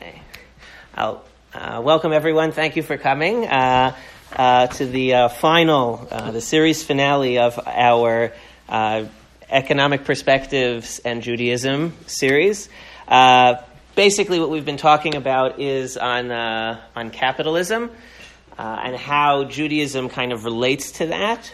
Okay. Welcome everyone. Thank you for coming to the final, the series finale of our Economic Perspectives and Judaism series. Basically, what we've been talking about is on capitalism and how Judaism kind of relates to that.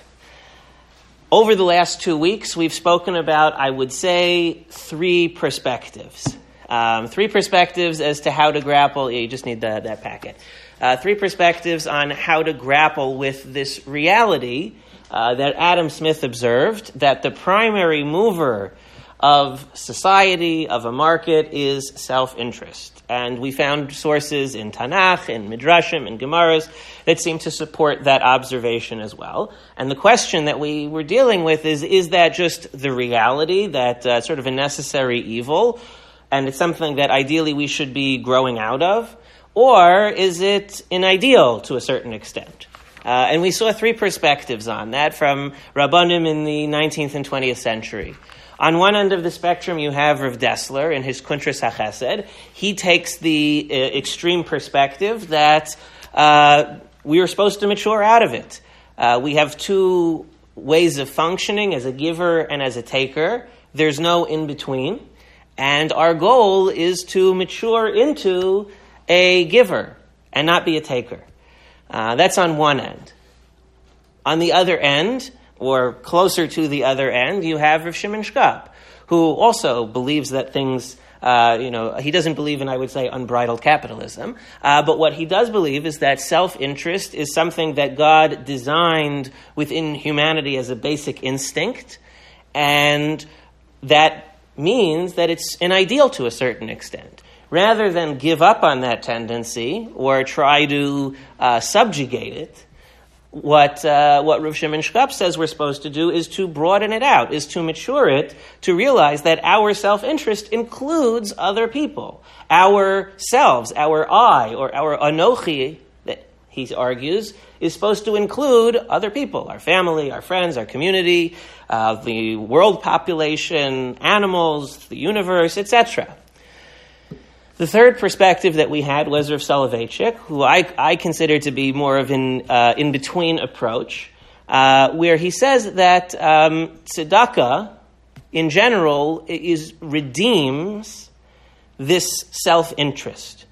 Over the last 2 weeks, we've spoken about, I would say, three perspectives. Three perspectives as to how to grapple. Yeah, you just need that packet. Three perspectives on how to grapple with this reality that Adam Smith observed, that the primary mover of society, of a market, is self-interest. And we found sources in Tanakh, in Midrashim, in Gemaras that seem to support that observation as well. And the question that we were dealing with is that just the reality, that sort of a necessary evil, and it's something that ideally we should be growing out of? Or is it an ideal to a certain extent? And we saw three perspectives on that from Rabbanim in the 19th and 20th century. On one end of the spectrum, you have Rav Dessler in his Kuntras HaChesed. He takes the extreme perspective that we are supposed to mature out of it. We have two ways of functioning, as a giver and as a taker. There's no in-between. And our goal is to mature into a giver and not be a taker. That's on one end. On the other end, or closer to the other end, you have Rav Shimon Shkop, who also believes that things, he doesn't believe in, I would say, unbridled capitalism. But what he does believe is that self-interest is something that God designed within humanity as a basic instinct, and that means that it's an ideal to a certain extent. Rather than give up on that tendency or try to subjugate it, what Rav Shimon Shkop says we're supposed to do is to broaden it out, is to mature it, to realize that our self-interest includes other people. Ourselves, our I, or our anochi, that he argues, is supposed to include other people, our family, our friends, our community, the world population, animals, the universe, etc. The third perspective that we had was Rav Soloveitchik, who I consider to be more of an in-between approach, where he says that tzedakah, in general, redeems this self-interest.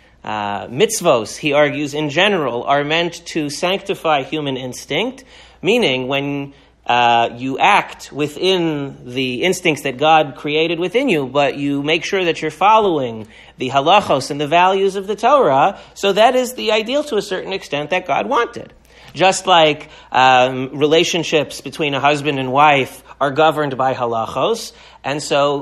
Mitzvos, he argues, in general, are meant to sanctify human instinct, meaning when you act within the instincts that God created within you, but you make sure that you're following the halachos and the values of the Torah, so that is the ideal to a certain extent that God wanted. Just like relationships between a husband and wife are governed by halachos, and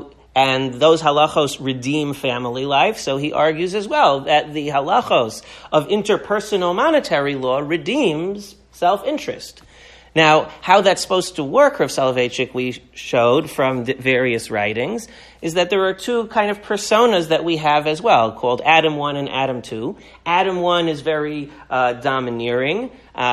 those halachos redeem family life, so he argues as well that the halachos of interpersonal monetary law redeems self-interest. Now, how that's supposed to work, Rav Soloveitchik, we showed from various writings, is that there are two kind of personas that we have as well, called Adam 1 and Adam 2. Adam 1 is very domineering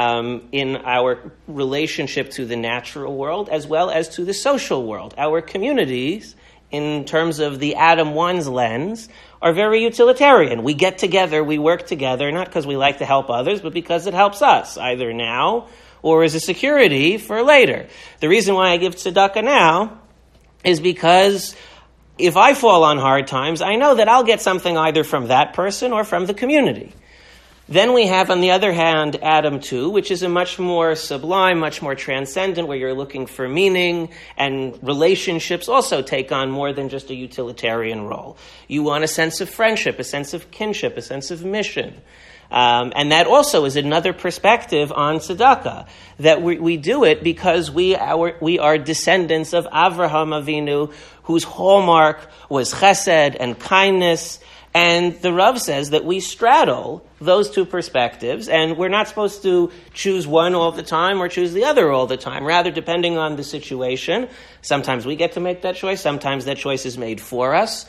in our relationship to the natural world as well as to the social world. Our communities, in terms of the Adam 1's lens, are very utilitarian. We get together, we work together, not because we like to help others, but because it helps us, either now or as a security for later. The reason why I give tzedakah now is because if I fall on hard times, I know that I'll get something either from that person or from the community. Then we have, on the other hand, Adam 2, which is a much more sublime, much more transcendent, where you're looking for meaning, and relationships also take on more than just a utilitarian role. You want a sense of friendship, a sense of kinship, a sense of mission. And that also is another perspective on tzedakah, that we do it because we are descendants of Avraham Avinu, whose hallmark was chesed and kindness. And the Rav says that we straddle those two perspectives, and we're not supposed to choose one all the time or choose the other all the time. Rather, depending on the situation, sometimes we get to make that choice, sometimes that choice is made for us.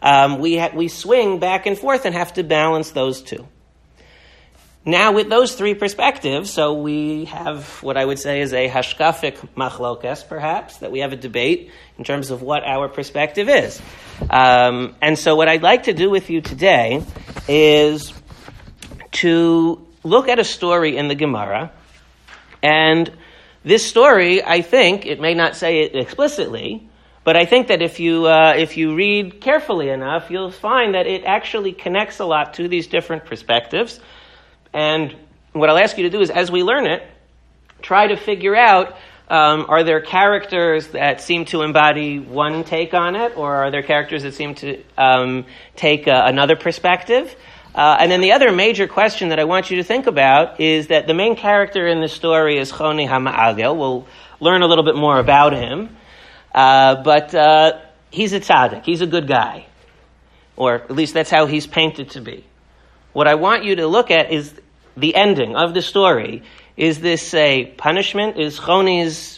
We swing back and forth and have to balance those two. Now, with those three perspectives, so we have what I would say is a hashkafic machlokes, perhaps, that we have a debate in terms of what our perspective is. And so what I'd like to do with you today is to look at a story in the Gemara, and this story, I think, it may not say it explicitly, but I think that if you read carefully enough, you'll find that it actually connects a lot to these different perspectives. And what I'll ask you to do is, as we learn it, try to figure out, are there characters that seem to embody one take on it, or are there characters that seem to take another perspective? And then the other major question that I want you to think about is that the main character in the story is Choni HaMa'agel. We'll learn a little bit more about him. But he's a tzaddik. He's a good guy. Or at least that's how he's painted to be. What I want you to look at is the ending of the story. Is this a punishment? Is Choni's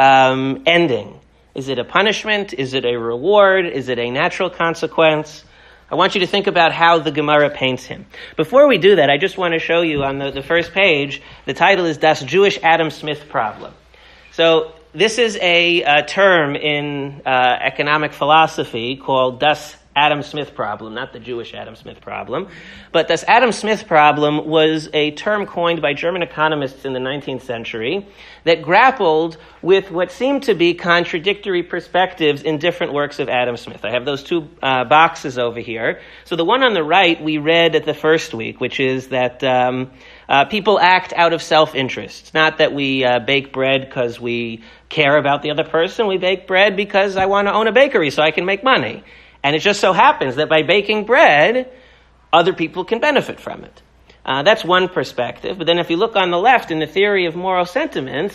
ending? Is it a punishment? Is it a reward? Is it a natural consequence? I want you to think about how the Gemara paints him. Before we do that, I just want to show you on the first page, the title is Das Jewish Adam Smith Problem. So this is a term in economic philosophy called Das Adam Smith Problem, not the Jewish Adam Smith Problem. But Das Adam Smith Problem was a term coined by German economists in the 19th century that grappled with what seemed to be contradictory perspectives in different works of Adam Smith. I have those two boxes over here. So the one on the right we read at the first week, which is that people act out of self-interest. Not that we bake bread because we care about the other person. We bake bread because I want to own a bakery so I can make money. And it just so happens that by baking bread, other people can benefit from it. That's one perspective. But then if you look on the left in the theory of moral sentiments,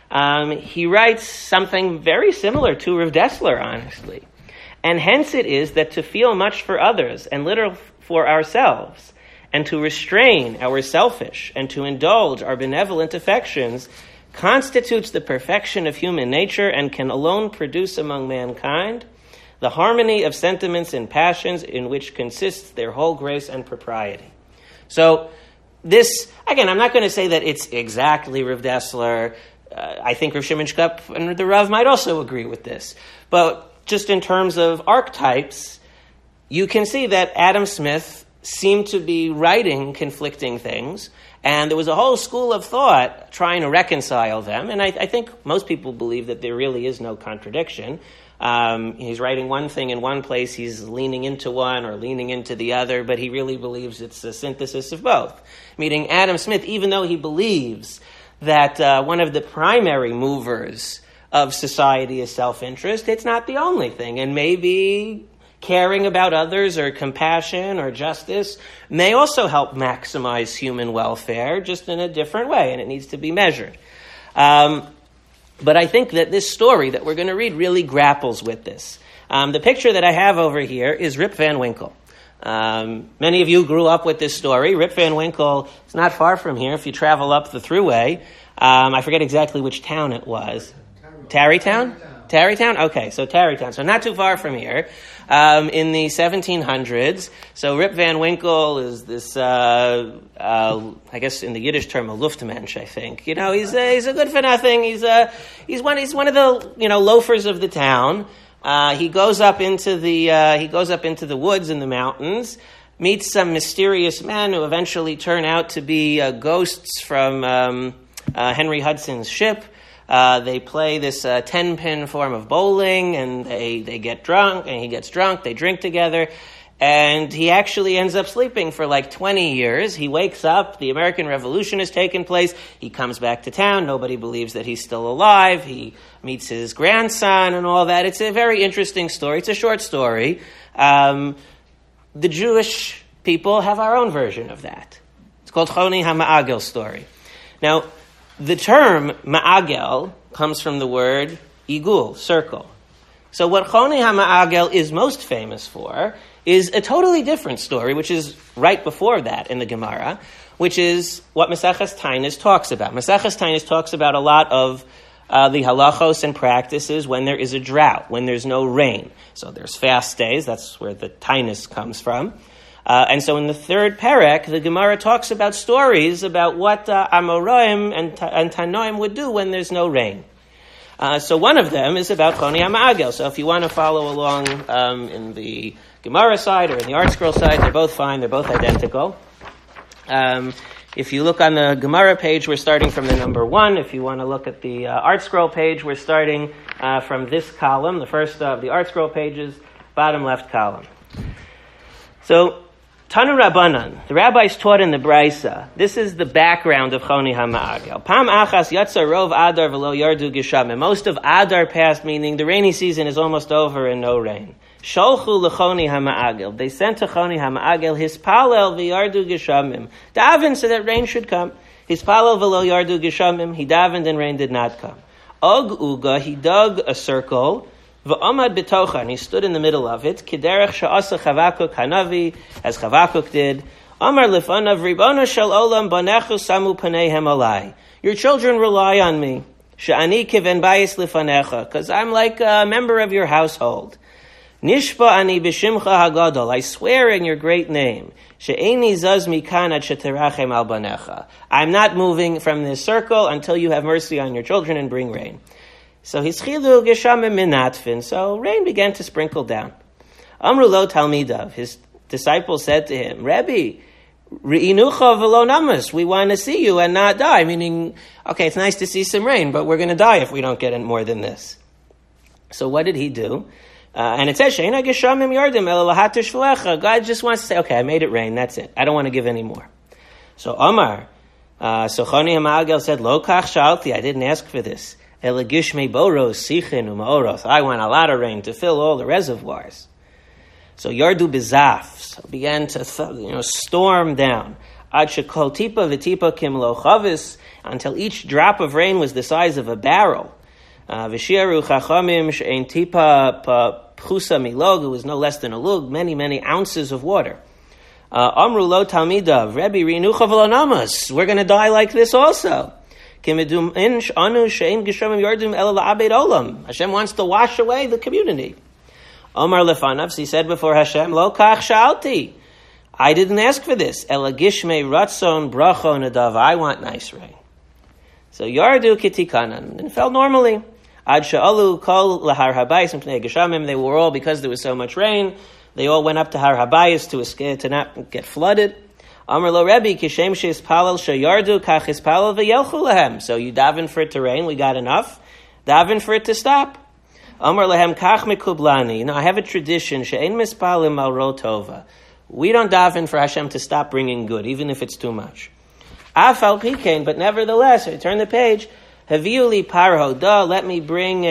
he writes something very similar to Rav Dessler, honestly. And hence it is that to feel much for others and little for ourselves, and to restrain our selfish and to indulge our benevolent affections constitutes the perfection of human nature and can alone produce among mankind the harmony of sentiments and passions in which consists their whole grace and propriety. So this, again, I'm not going to say that it's exactly Rav Dessler. I think Rav Shimon Shkup and the Rav might also agree with this. But just in terms of archetypes, you can see that Adam Smith seemed to be writing conflicting things, and there was a whole school of thought trying to reconcile them, and I think most people believe that there really is no contradiction. He's writing one thing in one place, he's leaning into one or leaning into the other, but he really believes it's a synthesis of both. Meaning Adam Smith, even though he believes that one of the primary movers of society is self-interest, it's not the only thing. And maybe caring about others or compassion or justice may also help maximize human welfare, just in a different way, and it needs to be measured. But I think that this story that we're going to read really grapples with this. The picture that I have over here is Rip Van Winkle. Many of you grew up with this story. Rip Van Winkle is not far from here if you travel up the thruway. I forget exactly which town it was. Tarrytown? Tarrytown? Okay, so Tarrytown. So not too far from here. In the 1700s. So Rip Van Winkle is this, I guess in the Yiddish term, a Luftmensch, I think. You know, he's a good for nothing. He's one of the, loafers of the town. He goes up into the woods and the mountains, meets some mysterious men who eventually turn out to be ghosts from Henry Hudson's ship. They play this 10-pin form of bowling, and they get drunk, and he gets drunk, they drink together, and he actually ends up sleeping for like 20 years. He wakes up, the American Revolution has taken place, he comes back to town, nobody believes that he's still alive, he meets his grandson and all that. It's a very interesting story, it's a short story. The Jewish people have our own version of that. It's called Choni HaMa'agel story. Now, the term ma'agel comes from the word igul, circle. So what Choni HaMa'agel is most famous for is a totally different story, which is right before that in the Gemara, which is what Maseches Taanis talks about. Maseches Taanis talks about a lot of the halachos and practices when there is a drought, when there's no rain. So there's fast days, that's where the Taanis comes from. And so in the third perek, the Gemara talks about stories about what Amoraim and Tanoim would do when there's no rain. So one of them is about Choni HaMa'agel. So if you want to follow along in the Gemara side or in the Art Scroll side, they're both fine. They're both identical. If you look on the Gemara page, we're starting from the number 1. If you want to look at the Art Scroll page, we're starting from this column, the first of the Art Scroll pages, bottom left column. So, Tanu Rabbanan, the rabbis taught in the Braisa. This is the background of Choni HaMa'agel. Pam achas yatsa rov Adar v'lo yardu geshamim. Most of Adar passed, meaning the rainy season is almost over and no rain. Sholchu l'Choni HaMa'agel. They sent to Choni HaMa'agel hispalel v'yardu geshamim. Daven so that rain should come. Hispalel v'lo yardu geshamim. He davened and rain did not come. Og uga, he dug a circle. V'amad b'tocha, and he stood in the middle of it. Kiderech sha'asa Chavakuk Hanavi, as Chavakuk did. Amar lefanav Ribbono shel olam banechu samu paneihem alai. Your children rely on me. She'ani kiven bayis lefanecha, because I'm like a member of your household. Nishpa ani b'shimcha hagadol. I swear in your great name. She'eni zaz mikan ad sheterachem al banecha. I'm not moving from this circle until you have mercy on your children and bring rain. So hischilu geshamim minatfin. So rain began to sprinkle down. Amru lo talmidav. His disciples said to him, Rebbe, ri'inucha v'lo namas. We want to see you and not die. Meaning, okay, it's nice to see some rain, but we're going to die if we don't get more than this. So what did he do? And it says, Sheina geshamim yardim el lahater shvuecha. God just wants to say, okay, I made it rain. That's it. I don't want to give any more. So Amar, so Choni HaMa'agel said, Lo kach shalti. I didn't ask for this. I want a lot of rain to fill all the reservoirs. So Yardu Bizaf, so began to storm down. Ad shekol tipa v'tipa kim lo chavis, until each drop of rain was the size of a barrel. V'shiaru chachamim she'ein tipa pchusa milog, it was no less than a lug, many ounces of water. Amru lo talmidav, Rebbe rinucha v'lo namas, we're going to die like this also. Hashem wants to wash away the community. Omar lefanav, he said before Hashem, Lo kach shalti. I didn't ask for this. Ela gishmei ratzon bracho nadav. I want nice rain. So yardu kitikanan, and it fell normally. Ad sha'alu kol lahar habayis mipnei geshamim. They were all, because there was so much rain, they all went up to Har Habayis to escape, to not get flooded. Amar lo Rebbe, kishem she'ispalel sheyardu, kach ispalel v'yelchu lehem. So you daven for it to rain, we got enough. Daven for it to stop. Amar lehem kach mekublani. I have a tradition, she'ein mispalim al ro tova. We don't daven for Hashem to stop bringing good, even if it's too much. Afal pikein, but nevertheless, I turn the page. Haviu li parho da. Let me bring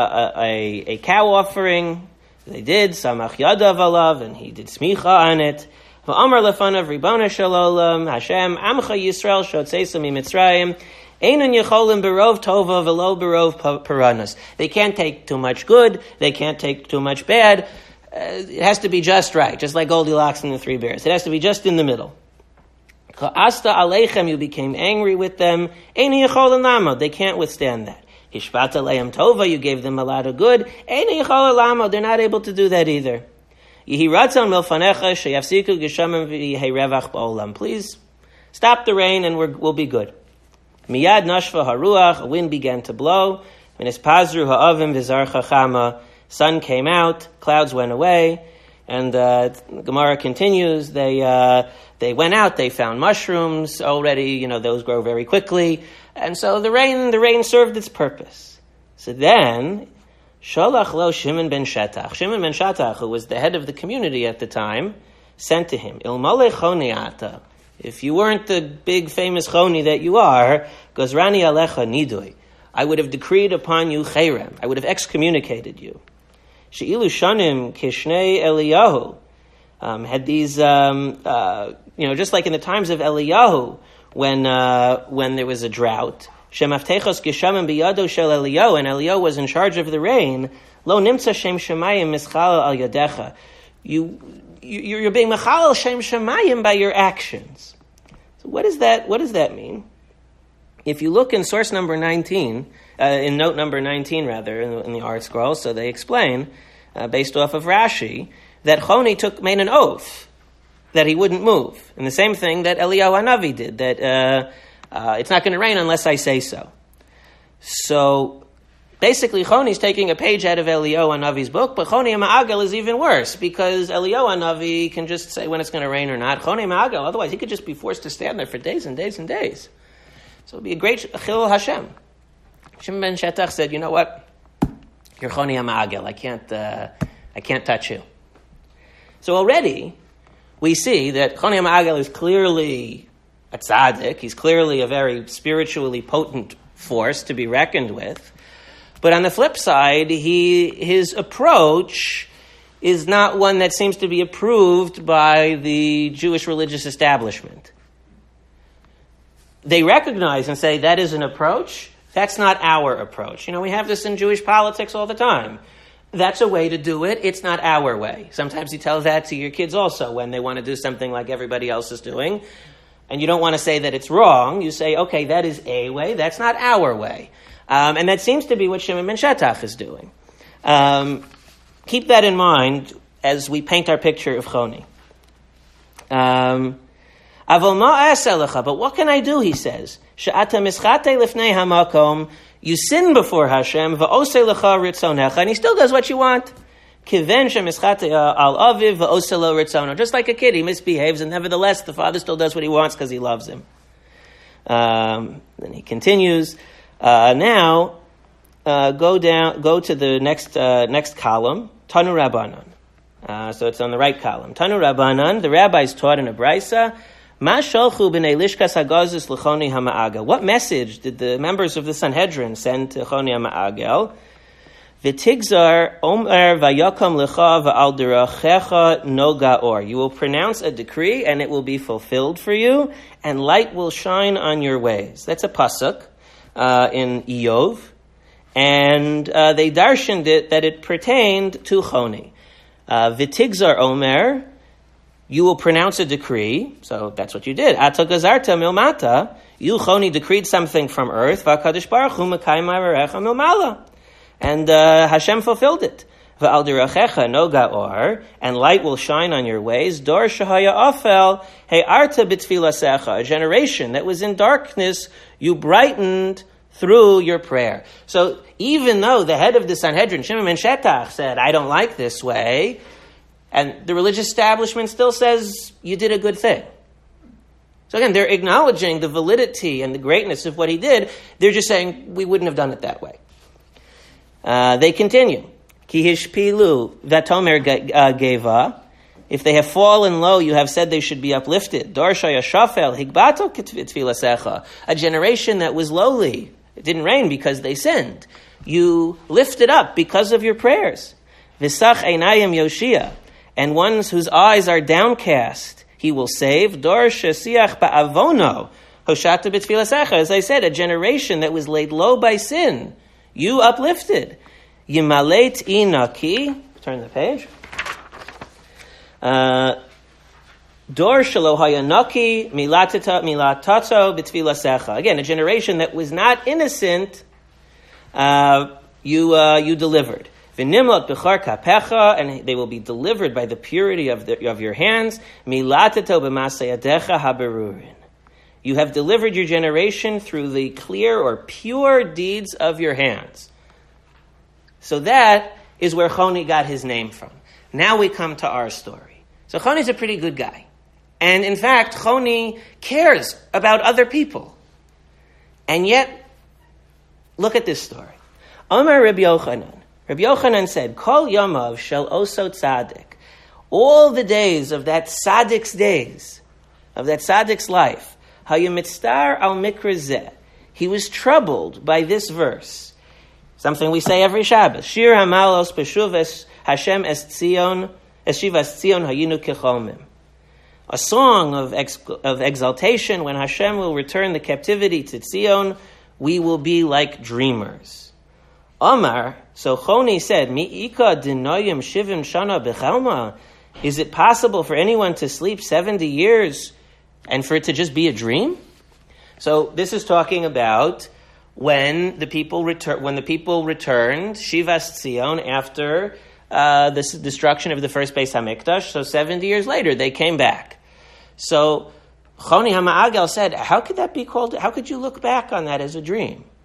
a cow offering. They did samach yadav alav, and he did smicha on it. V'amar lefanav Ribbono shel olam Hashem amcha Yisrael shotzeisa miMitzrayim einun yecholim berov tova v'lo berov paranas. They can't take too much good. They can't take too much bad. It has to be just right, just like Goldilocks and the Three Bears. It has to be just in the middle. Ka'asta aleichem, you became angry with them. Einu yecholim lamo, they can't withstand that. Hishbata lehem tova, you gave them a lot of good. Einu yecholim lamo, they're not able to do that either. Yehi ratzon milfanecha sheyafsiku geshamim v'yehei revach ba'olam. Please stop the rain and we'll be good. Miyad nashva haruach, a wind began to blow. V'nispazru ha'avim v'zarcha chama. Sun came out, clouds went away, and Gemara continues. They went out. They found mushrooms already. Those grow very quickly, and so the rain served its purpose. So then, Sholach lo Shimon ben Shetach. Shimon ben Shetach, who was the head of the community at the time, sent to him, Ilmale choni ata. If you weren't the big famous choni that you are, Gozrani alecha nidui. I would have decreed upon you cherem. I would have excommunicated you. She'ilu shanim kishnei Eliyahu. Had these, just like in the times of Eliyahu, when there was a drought, Shemaftechos geshamim biyado shel Eliyahu, and Eliyahu was in charge of the rain. Lo nimtza shem shemayim mischal al yadecha. You're being mechalal shem shemayim by your actions. So what does that mean? If you look in source number 19, in note number 19 rather, in the Art Scroll, so they explain, based off of Rashi, that Choni made an oath that he wouldn't move. And the same thing that Eliyahu Hanavi did, that it's not going to rain unless I say so. So Basically, Choni's taking a page out of Eliyahu Hanavi's book, but Choni HaMa'agel is even worse, because Eliyahu Hanavi can just say when it's going to rain or not. Choni HaMa'agel, otherwise he could just be forced to stand there for days and days and days. So it would be a great Chilul Hashem. Shimon ben Shetach said, you know what? You're Choni HaMa'agel. I can't touch you. So already, we see that Choni HaMa'agel is clearly a tzaddik. He's clearly a very spiritually potent force to be reckoned with. But on the flip side, his approach is not one that seems to be approved by the Jewish religious establishment. They recognize and say that is an approach. That's not our approach. We have this in Jewish politics all the time. That's a way to do it. It's not our way. Sometimes you tell that to your kids also when they want to do something like everybody else is doing. And you don't want to say that it's wrong. You say, okay, that is a way. That's not our way. And that seems to be what Shimon ben Shetach is doing. Keep that in mind as we paint our picture of Choni. But what can I do, he says. You sin before Hashem, and he still does what you want. Just like a kid, he misbehaves, and nevertheless, the father still does what he wants because he loves him. Then he continues. Now, go to the next column, Tanu Rabbanan. So it's on the right column. Tanu Rabbanan, the rabbis taught in a brisa, what message did the members of the Sanhedrin send to Choni HaMa'agel? V'tigzar omer vayakam lecha v'al derachecha nogaor. You will pronounce a decree and it will be fulfilled for you, and light will shine on your ways. That's a pasuk in Iyov, and they darshaned it that it pertained to Choni. V'tigzar omer, you will pronounce a decree, so that's what you did. Ata gazarta milmata, you Choni decreed something from earth, v'akadosh baruch hu mekayim ma'arecha milmala. And Hashem fulfilled it. V'al derachecha nogaor, and light will shine on your ways. Dor shahaya afel he'arta b'tfilasecha, a generation that was in darkness, you brightened through your prayer. So even though the head of the Sanhedrin, Shimon ben Shetach, said, I don't like this way, and the religious establishment still says, you did a good thing. So again, they're acknowledging the validity and the greatness of what he did. They're just saying, we wouldn't have done it that way. They continue. Ki hishpilu v'tomer geva. If they have fallen low, you have said they should be uplifted. Dorsha yashafel higbato kitfilasecha. A generation that was lowly. It didn't rain because they sinned. You lifted up because of your prayers. V'sach einayim yoshia. And ones whose eyes are downcast, he will save. Dorsha siach ba'avono hoshata b'tfilasecha. As I said, a generation that was laid low by sin, you uplifted. Yimalet inaki. Turn the page. Dor shelo hayanaki milatato b'tfilasecha. Again, a generation that was not innocent, you delivered. V'nimlat b'char kapecha, and they will be delivered by the purity of your hands. Milatato b'masayadecha haberurin. You have delivered your generation through the clear or pure deeds of your hands. So that is where Choni got his name from. Now we come to our story. So Choni's a pretty good guy. And in fact, Choni cares about other people. And yet, look at this story. Omer Rabbi Yochanan. Rabbi Yochanan said, Kol Yamav shel oso tzaddik. All the days of that tzaddik's days, of that tzaddik's life, hayimitztar al mikra zeh. He was troubled by this verse. Something we say every Shabbos. Shir hamalos peshuv Hashem es Tzion, eshivas Tzion hayinu kecholmim. A song of exaltation when Hashem will return the captivity to Tzion, we will be like dreamers. Omar, so Choni said, Mi'ika dinoyim shivim shana bechelma. Is it possible for anyone to sleep 70 years and for it to just be a dream? So this is talking about when the people returned Shivas Tzion after the destruction of the first Beis Hamikdash. So 70 years later, they came back. So Choni HaMa'agel said, how could that be called? How could you look back on that as a dream?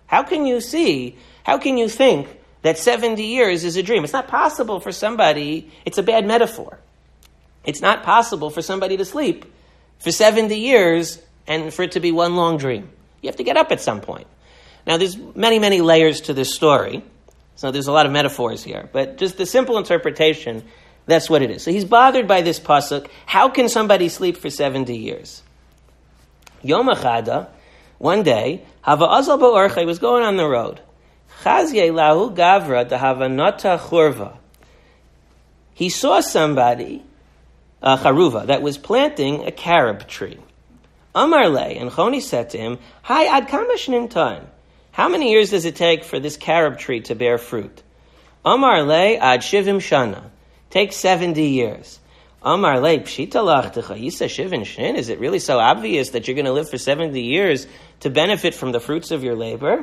How can you think that 70 years is a dream? It's not possible for somebody, it's a bad metaphor. It's not possible for somebody to sleep for 70 years and for it to be one long dream. You have to get up at some point. Now, there's many, many layers to this story, so there's a lot of metaphors here. But just the simple interpretation, that's what it is. So he's bothered by this pasuk. How can somebody sleep for 70 years? Yom Echada, one day, Hava Azal Ba'orcha was going on the road. Chazye lahu gavra dahavanata churva. He saw somebody, charuva, that was planting a carob tree. Amar le, and Choni said to him, Hi ad kama shnin time. How many years does it take for this carob tree to bear fruit? Amar le ad shivim shana. Takes 70 years. Amar le pshita lachtecha yisa shivim shnin. Is it really so obvious that you're going to live for 70 years to benefit from the fruits of your labor?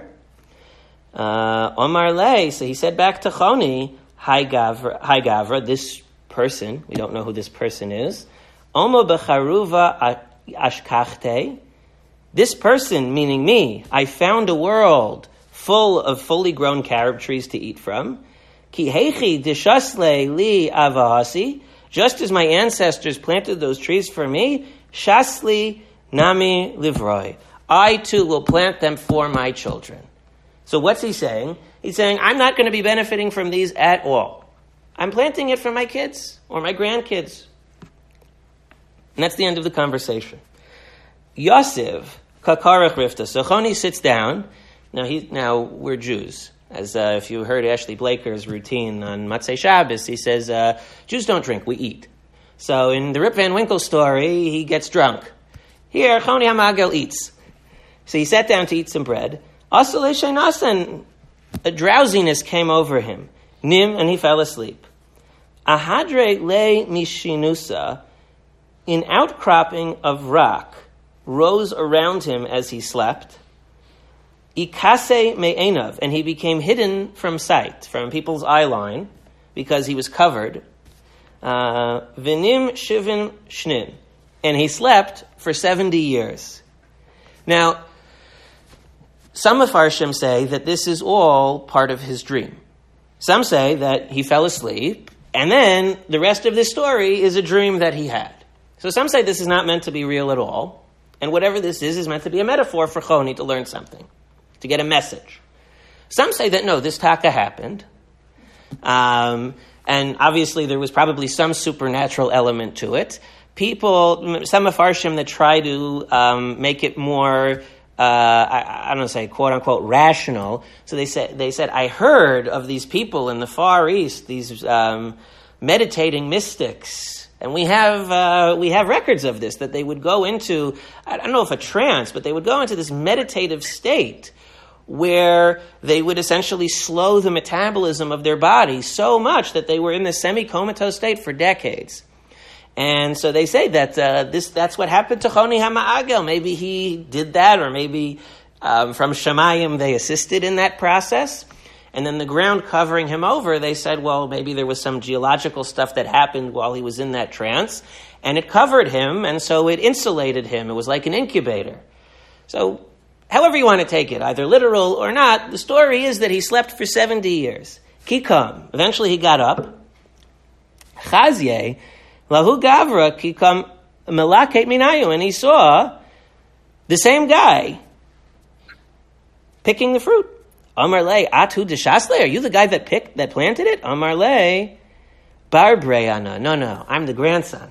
Amar le, so he said back to Choni, Hi Gavra, this person, we don't know who this person is, Omo becharuva ashkachte, this person, meaning me, I found a world full of fully grown carob trees to eat from. Ki heichi dishasle li avahasi, just as my ancestors planted those trees for me, shasli nami livroi, I too will plant them for my children. So what's he saying? He's saying, I'm not going to be benefiting from these at all. I'm planting it for my kids or my grandkids. And that's the end of the conversation. Yosef, kakarach rifta. So Choni sits down. Now we're Jews. As if you heard Ashley Blaker's routine on Matzei Shabbos, he says, Jews don't drink, we eat. So in the Rip Van Winkle story, he gets drunk. Here, Choni HaMagel eats. So he sat down to eat some bread. Asal a drowsiness came over him. Nim, and he fell asleep. Ahadre le mishinusa, an outcropping of rock rose around him as he slept. Ikase me'enav, and he became hidden from sight, from people's eye line, because he was covered. Vinim shivin shnin, and he slept for 70 years. Now, some Mefarshim say that this is all part of his dream. Some say that he fell asleep, and then the rest of this story is a dream that he had. So some say this is not meant to be real at all, and whatever this is meant to be a metaphor for Choni to learn something, to get a message. Some say that no, this taka happened, and obviously there was probably some supernatural element to it. Some Mefarshim that try to make it more, I don't know, say quote unquote rational. So they said, I heard of these people in the Far East, these meditating mystics, and we have records of this, that they would go into, I don't know if a trance, but they would go into this meditative state where they would essentially slow the metabolism of their body so much that they were in this semi-comatose state for decades. And so they say that that's what happened to Choni HaMa'agel. Maybe he did that, or maybe from Shemayim they assisted in that process. And then the ground covering him over, they said, well, maybe there was some geological stuff that happened while he was in that trance, and it covered him, and so it insulated him. It was like an incubator. So however you want to take it, either literal or not, the story is that he slept for 70 years. Kikam. Eventually he got up. Chazye. Lahu Gavra Kikam Melaket Minayu, and he saw the same guy picking the fruit. Amar le Atu Deshasle, are you the guy that planted it? Amar le Bar Breyana. No, I'm the grandson.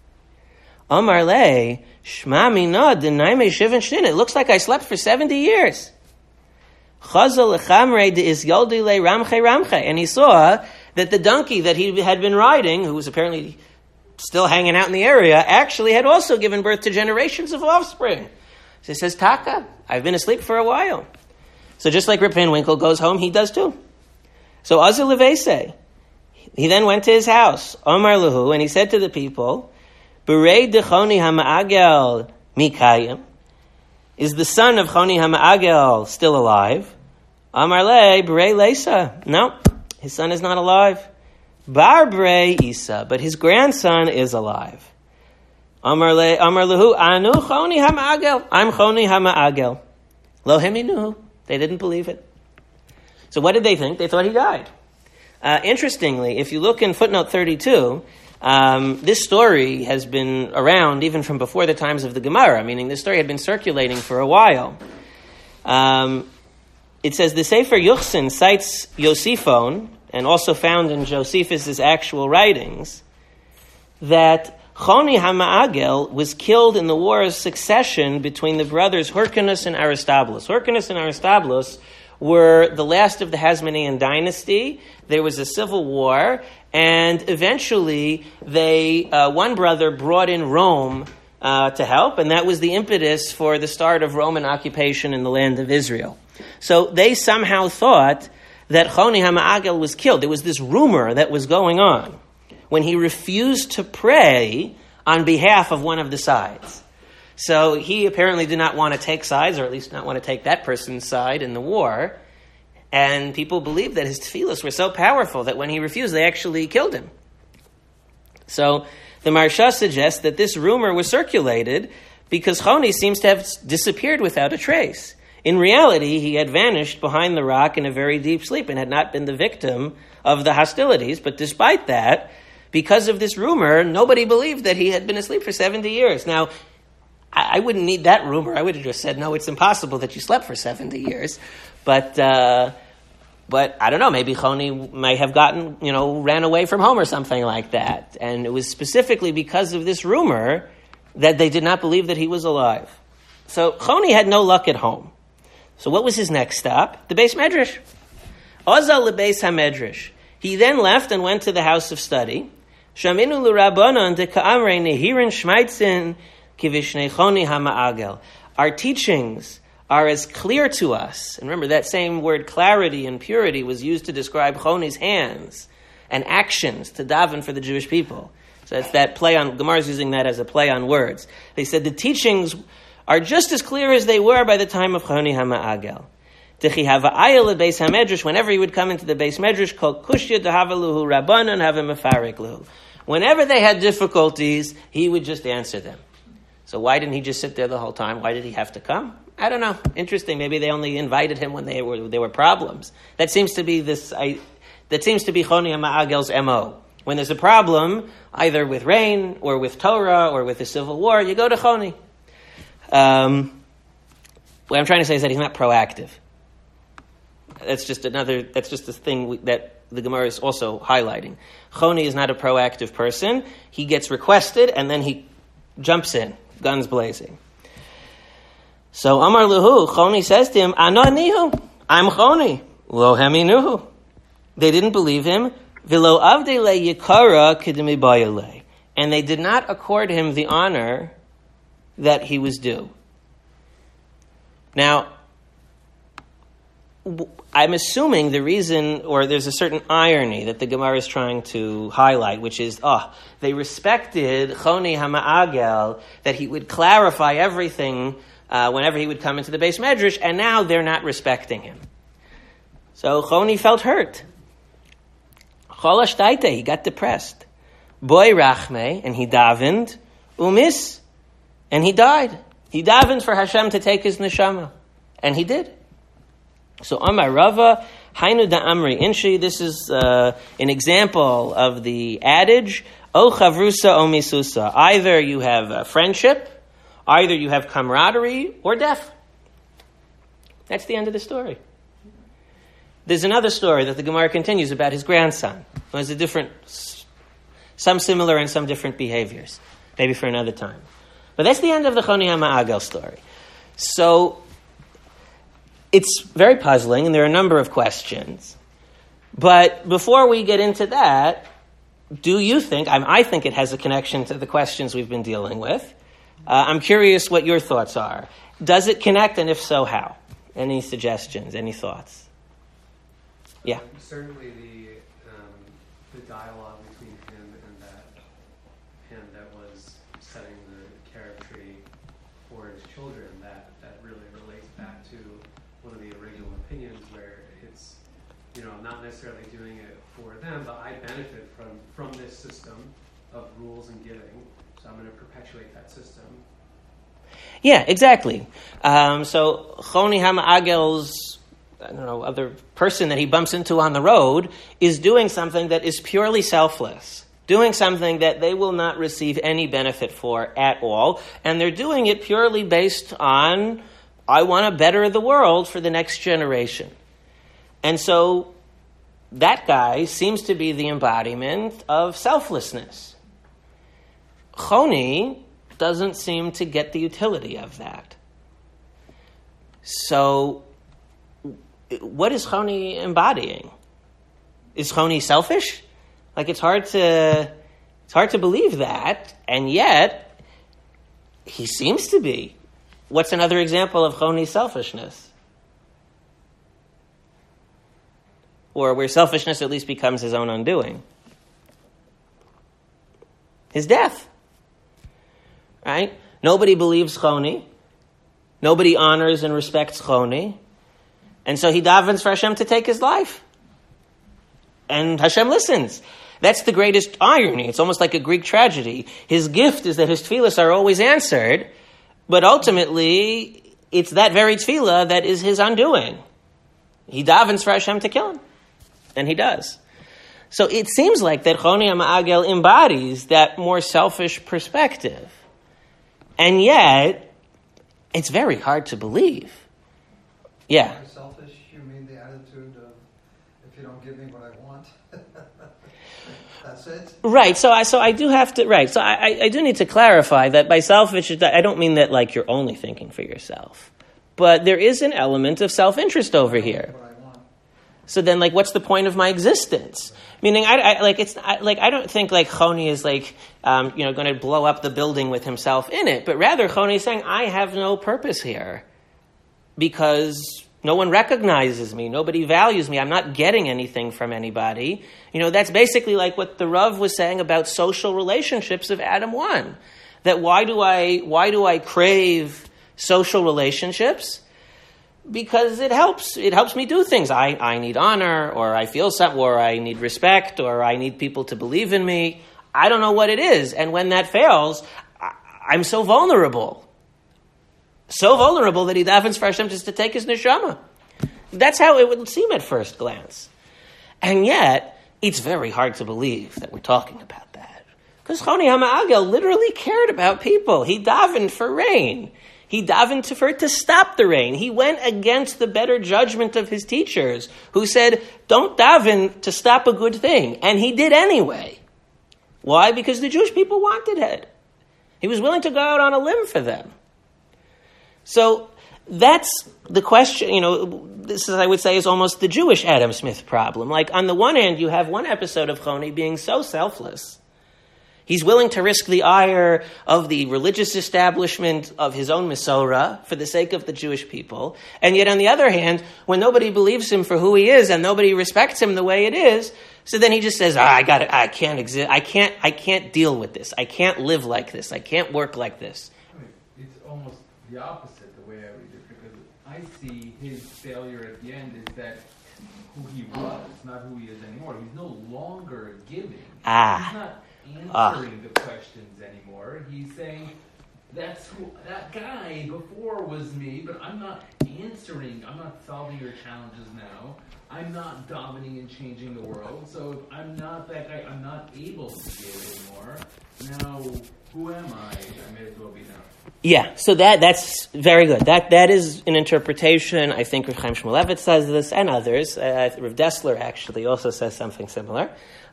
Amar le Shma Mina Denaime Shivin Shin. It looks like I slept for 70 years. Chazal Lechamre De Isyoldi Le Ramche, and he saw that the donkey that he had been riding, who was apparently still hanging out in the area, actually had also given birth to generations of offspring. So he says, Taka, I've been asleep for a while. So just like Rip Van Winkle goes home, he does too. So Azil Levese, he then went to his house, Omar Lahu, and he said to the people, Berei de Choni HaMa'agel Mikayim, is the son of Choni HaMa'agel still alive? Amar Le, Berei Leisa, no, his son is not alive. Bar Brei Isa, but his grandson is alive. Amar Lahu, Anu Choni HaMa'agel, I'm Choni HaMa'agel. Lo Heminu, They didn't believe it. So what did they think? They thought he died. Interestingly, if you look in footnote 32, this story has been around even from before the times of the Gemara, meaning this story had been circulating for a while. It says the Sefer Yuchsin cites Yosiphon, and also found in Josephus' actual writings, that Choni HaMa'agel was killed in the war of succession between the brothers Hyrcanus and Aristobulus. Hyrcanus and Aristobulus were the last of the Hasmonean dynasty. There was a civil war, and eventually one brother brought in Rome to help, and that was the impetus for the start of Roman occupation in the land of Israel. So they somehow thought that Choni HaMa'agel was killed. There was this rumor that was going on when he refused to pray on behalf of one of the sides. So he apparently did not want to take sides, or at least not want to take that person's side in the war. And people believed that his tefillos were so powerful that when he refused, they actually killed him. So the Maharsha suggests that this rumor was circulated because Choni seems to have disappeared without a trace. In reality, he had vanished behind the rock in a very deep sleep and had not been the victim of the hostilities. But despite that, because of this rumor, nobody believed that he had been asleep for 70 years. Now, I wouldn't need that rumor. I would have just said, no, it's impossible that you slept for 70 years. But I don't know, maybe Choni might have ran away from home or something like that. And it was specifically because of this rumor that they did not believe that he was alive. So Choni had no luck at home. So what was his next stop? The Beis Medrash. Ozal leBeis HaMedrash. He then left and went to the house of study. Shaminu l'Rabbanan de ka'amrei nehirin shmaitzin kivishnei Choni HaMa'agel. Our teachings are as clear to us. And remember, that same word clarity and purity was used to describe Choni's hands and actions to daven for the Jewish people. So it's that play on, Gemara's using that as a play on words. They said the teachings are just as clear as they were by the time of Choni HaMa'agel. Whenever he would come into the Beis Medrash, called Kushya Dehavaluhu Rabbanan have a Mefarik Luhu. Whenever they had difficulties, he would just answer them. So why didn't he just sit there the whole time? Why did he have to come? I don't know. Interesting. Maybe they only invited him when there were problems. That seems to be Choni HaMa'agel's MO. When there's a problem, either with rain or with Torah or with the civil war, you go to Choni. What I'm trying to say is that he's not proactive. That's just a thing that the Gemara is also highlighting. Choni is not a proactive person. He gets requested and then he jumps in, guns blazing. So Amar Luhu, Choni says to him, Ano anihu, I'm Choni. Lo heminuhu. They didn't believe him. V'lo avdele yikara k'demi bayale. And they did not accord him the honor that he was due. Now, I'm assuming the reason, or there's a certain irony that the Gemara is trying to highlight, which is, they respected Choni HaMa'agel, that he would clarify everything whenever he would come into the Beis Medrash, and now they're not respecting him. So Choni felt hurt. Cholash Taite, he got depressed. Boy Rachme, and he davened. Umis, and he died. He davened for Hashem to take his neshama, and he did. So Amar Rava, Hainu da Amri Inshi, this is an example of the adage, O chavrusa o misusa. Either you have friendship, either you have camaraderie, or death. That's the end of the story. There's another story that the Gemara continues about his grandson, who has some similar and some different behaviors. Maybe for another time. But that's the end of the Choni HaMa'agel story. So it's very puzzling, and there are a number of questions. But before we get into that, do you think, I think it has a connection to the questions we've been dealing with. I'm curious what your thoughts are. Does it connect, and if so, how? Any suggestions, any thoughts? Yeah. Certainly the dialogue between him and that was setting the carrot tree for his children, that really relates back to one of the original opinions where it's, not necessarily doing it for them, but I benefit from this system of rules and giving, so I'm going to perpetuate that system. Yeah, exactly. So Choni HaMa'agel's, other person that he bumps into on the road is doing something that is purely selfless, doing something that they will not receive any benefit for at all, and they're doing it purely based on, I want to better the world for the next generation. And so that guy seems to be the embodiment of selflessness. Choni doesn't seem to get the utility of that. So, what is Choni embodying? Is Choni selfish? Like, it's hard to believe that, and yet he seems to be. What's another example of Choni's selfishness? Or where selfishness at least becomes his own undoing? His death. Right? Nobody believes Choni. Nobody honors and respects Choni. And so he davens for Hashem to take his life. And Hashem listens. That's the greatest irony. It's almost like a Greek tragedy. His gift is that his tefillas are always answered, but ultimately, it's that very tefillah that is his undoing. He davens for Hashem to kill him. And he does. So it seems like that Choni HaMa'agel embodies that more selfish perspective. And yet, it's very hard to believe. Yeah. Selfish, you mean the attitude of, if you don't give me what I want, that's it? Right, so I do have to, right, so I do need to clarify that by selfish, I don't mean that like you're only thinking for yourself. But there is an element of self-interest over here. So then, like, what's the point of my existence? Meaning, I don't think like Choni is like, going to blow up the building with himself in it, but rather Choni is saying, I have no purpose here because no one recognizes me, nobody values me, I'm not getting anything from anybody. That's basically like what the Rav was saying about social relationships of Adam 1. That why do I crave social relationships? Because it helps me do things. I need honor, or I feel something, or I need respect, or I need people to believe in me. I don't know what it is. And when that fails, I'm so vulnerable. So vulnerable that he davens for Hashem just to take his neshama. That's how it would seem at first glance. And yet, it's very hard to believe that we're talking about that. Because Choni HaMa'agel literally cared about people. He davened for rain. He davened for it to stop the rain. He went against the better judgment of his teachers, who said, don't daven to stop a good thing. And he did anyway. Why? Because the Jewish people wanted it. He was willing to go out on a limb for them. So that's the question, this is, I would say, is almost the Jewish Adam Smith problem. Like, on the one hand, you have one episode of Choni being so selfless. He's willing to risk the ire of the religious establishment of his own Mesorah for the sake of the Jewish people. And yet, on the other hand, when nobody believes him for who he is and nobody respects him the way it is, so then he just says, I can't exist. I can't deal with this. I can't live like this. I can't work like this. It's almost the opposite, the way I read it, because I see his failure at the end is that who he was, not who he is anymore. He's no longer giving. He's not answering the questions anymore. He's saying, that guy before was me, but I'm not answering, I'm not solving your challenges now. I'm not dominating and changing the world. So if I'm not that guy, I'm not able to give anymore. Now, who am I? I may as well be now. Yeah, so that's very good. That is an interpretation. I think Rav Chaim Shmulevitz says this, and others. Rav Dessler actually also says something similar.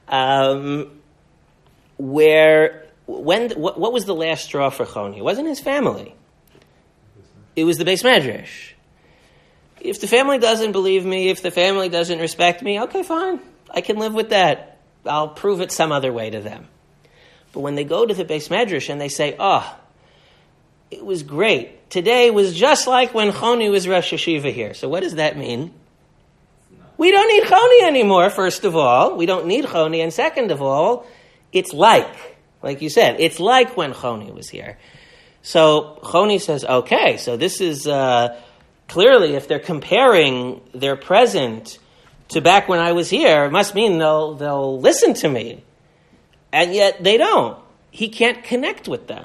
What was the last straw for Choni? It wasn't his family. It was the Beis Medrash. If the family doesn't believe me, if the family doesn't respect me, okay, fine. I can live with that. I'll prove it some other way to them. But when they go to the Beis Medrash and they say, it was great. Today was just like when Choni was Rosh Yeshiva here. So what does that mean? We don't need Choni anymore, first of all. We don't need Choni. And second of all, it's like you said, it's like when Choni was here. So Choni says, okay, so this is clearly, if they're comparing their present to back when I was here, it must mean they'll listen to me. And yet they don't. He can't connect with them.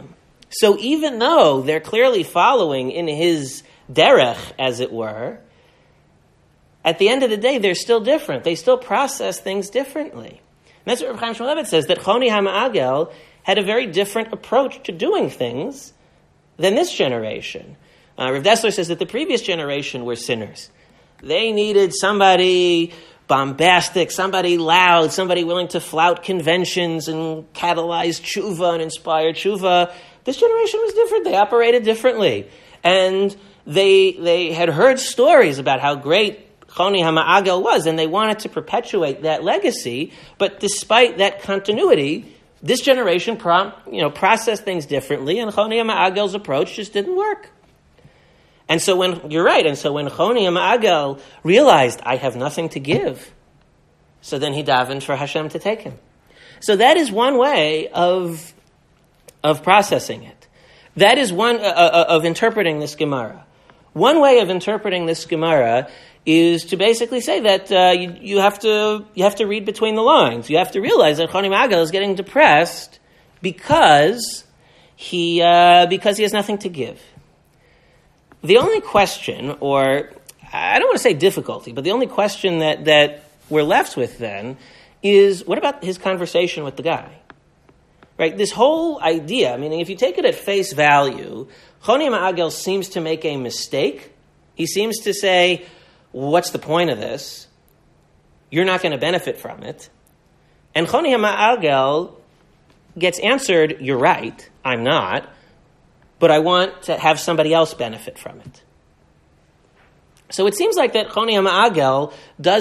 So even though they're clearly following in his derech, as it were, at the end of the day, they're still different. They still process things differently. And that's what Rav Chaim Shmulevitz says, that Choni HaMa'agel had a very different approach to doing things than this generation. Rav Dessler says that the previous generation were sinners. They needed somebody bombastic, somebody loud, somebody willing to flout conventions and catalyze tshuva and inspire tshuva. This generation was different. They operated differently. And they had heard stories about how great Choni HaMa'agel was, and they wanted to perpetuate that legacy. But despite that continuity, this generation processed things differently, and Choni HaMa'agel's approach just didn't work. And so when Choni HaMa'agel realized, I have nothing to give, so then he davened for Hashem to take him. So that is one way of processing it. That is one of interpreting this Gemara. One way of interpreting this Gemara is to basically say that you have to read between the lines. You have to realize that Choni HaMa'agel is getting depressed because he has nothing to give. The only question, or I don't want to say difficulty, but the only question that we're left with then is, what about his conversation with the guy? Right? This whole idea, meaning if you take it at face value, Choni HaMa'agel seems to make a mistake. He seems to say, what's the point of this? You're not going to benefit from it. And Choni HaMa'agel gets answered, you're right, I'm not, but I want to have somebody else benefit from it. So it seems like that Choni HaMa'agel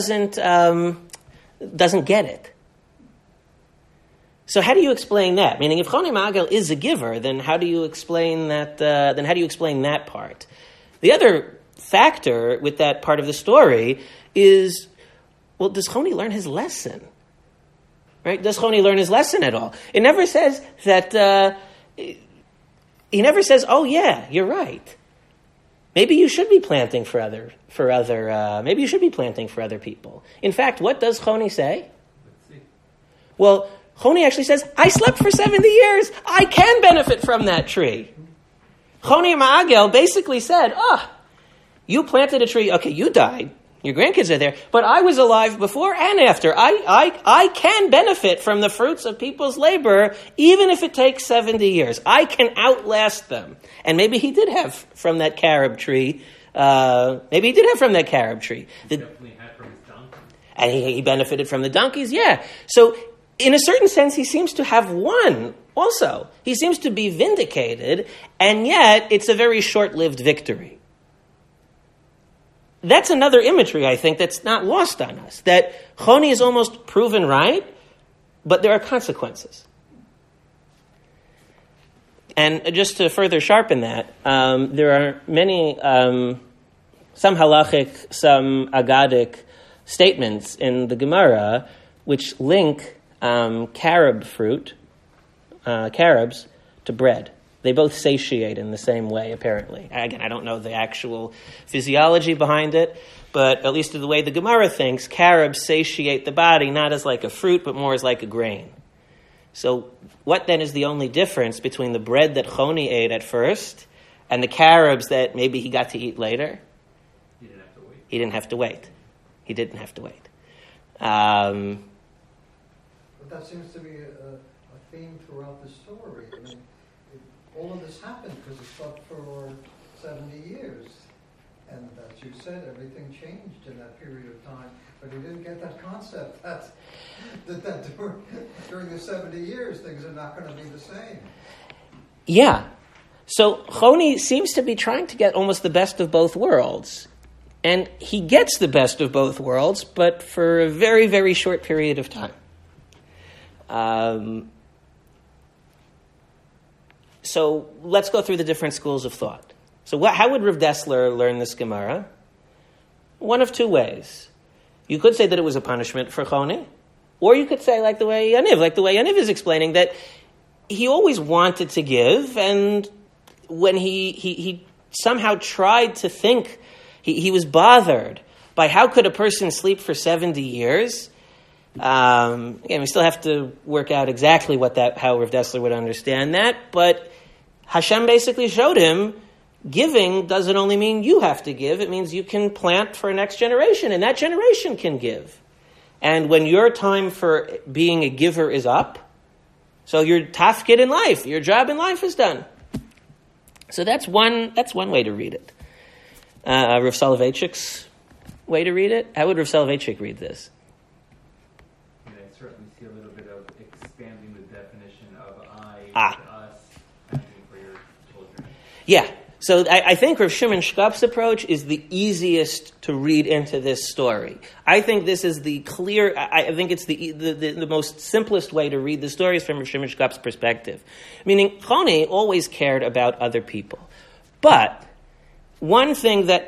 doesn't get it. So how do you explain that? Meaning, if Choni HaMa'agel is a giver, then how do you explain that? That part? The other factor with that part of the story is, well, does Choni learn his lesson? Right? Does Choni learn his lesson at all? It never says that. He never says, "Oh yeah, you're right. Maybe you should be planting for other. Maybe you should be planting for other people." In fact, what does Choni say? Let's see. Well, Choni actually says, I slept for 70 years. I can benefit from that tree. Choni HaMa'agel basically said, you planted a tree. Okay, you died. Your grandkids are there. But I was alive before and after. I can benefit from the fruits of people's labor, even if it takes 70 years. I can outlast them. And maybe he did have from that carob tree. Definitely had from his donkey. And he benefited from the donkeys, yeah. So in a certain sense, he seems to have won also. He seems to be vindicated, and yet it's a very short-lived victory. That's another imagery, I think, that's not lost on us, that Choni is almost proven right, but there are consequences. And just to further sharpen that, there are many, some halachic, some agadic statements in the Gemara which link carob fruit, carobs, to bread. They both satiate in the same way, apparently. Again, I don't know the actual physiology behind it, but at least the way the Gemara thinks, carobs satiate the body not as like a fruit, but more as like a grain. So what then is the only difference between the bread that Choni ate at first and the carobs that maybe he got to eat later? He didn't have to wait. He didn't have to wait. But that seems to be a theme throughout the story. I mean, all of this happened because he slept for 70 years. And as you said, everything changed in that period of time. But he didn't get that concept that during the 70 years, things are not going to be the same. Yeah. So Choni seems to be trying to get almost the best of both worlds. And he gets the best of both worlds, but for a very, very short period of time. So let's go through the different schools of thought. So how would Rav Dessler learn this Gemara? One of two ways. You could say that it was a punishment for Choni, or you could say like the way Yaniv is explaining, that he always wanted to give, and when he somehow tried to think, he was bothered by how could a person sleep for 70 years. Again, we still have to work out exactly how Rav Dessler would understand that, but Hashem basically showed him, giving doesn't only mean you have to give, it means you can plant for a next generation, and that generation can give. And when your time for being a giver is up, so your tafkid in life, your job in life is done. So that's one way to read it. Rav Soloveitchik's way to read it? How would Rav Soloveitchik read this? I certainly see a little bit of expanding the definition of I, us, for your children. Yeah. So I think Rav Shimon Shkop's approach is the easiest to read into this story. I think this is the clear, I think it's the most simplest way to read the stories from Rav Shimon Shkop's perspective. Meaning, Choni always cared about other people. But one thing that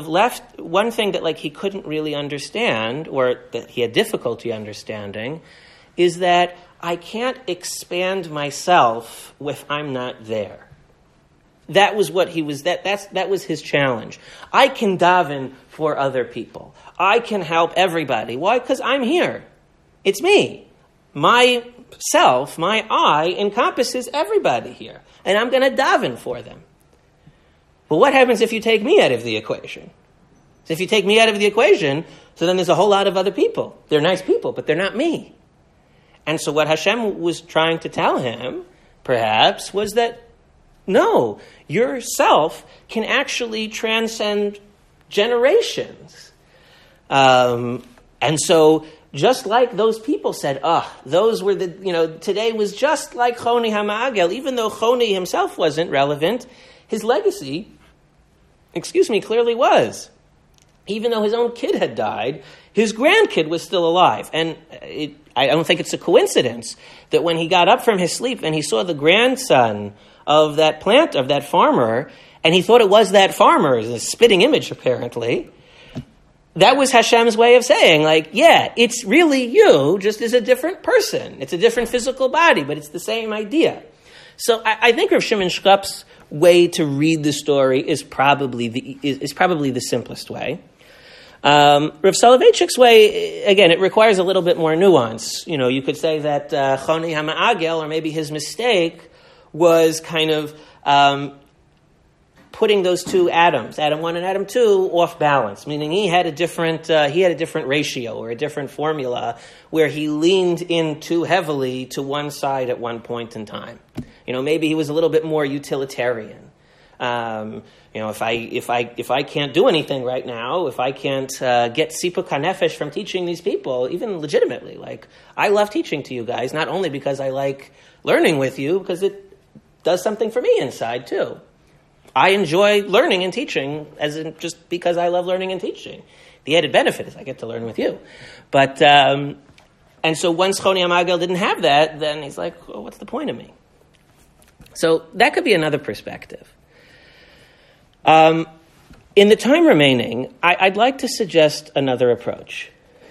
he couldn't really understand, or that he had difficulty understanding, is that I can't expand myself if I'm not there. That was what he was. That was his challenge. I can daven for other people. I can help everybody. Why? Because I'm here. It's me. My self, my I, encompasses everybody here, and I'm going to daven for them. But what happens if you take me out of the equation? So if you take me out of the equation, so then there's a whole lot of other people. They're nice people, but they're not me. And so what Hashem was trying to tell him, perhaps, was that no, yourself can actually transcend generations. And so just like those people said, those were today was just like Choni HaMa'agel, even though Choni himself wasn't relevant, his legacy, clearly was. Even though his own kid had died, his grandkid was still alive. And I don't think it's a coincidence that when he got up from his sleep and he saw the grandson of that plant, of that farmer, and he thought it was that farmer, a spitting image apparently, that was Hashem's way of saying, it's really you, just as a different person. It's a different physical body, but it's the same idea. So I think Rav Shimon Shkop's way to read the story is probably the simplest way. Rav Soloveitchik's way, again, it requires a little bit more nuance. You could say that Choni HaMa'agel, or maybe his mistake, was kind of putting those two atoms, Atom 1 and Atom 2, off balance, meaning he had a different ratio or a different formula where he leaned in too heavily to one side at one point in time. Maybe he was a little bit more utilitarian. If I can't do anything right now, if I can't get sipuk hanefesh from teaching these people, even legitimately, I love teaching to you guys, not only because I like learning with you, because it does something for me inside too. I enjoy learning and teaching, as in just because I love learning and teaching. The added benefit is I get to learn with you. But and so once Choni HaMa'agel didn't have that, then he's like, what's the point of me? So that could be another perspective. In the time remaining, I'd like to suggest another approach.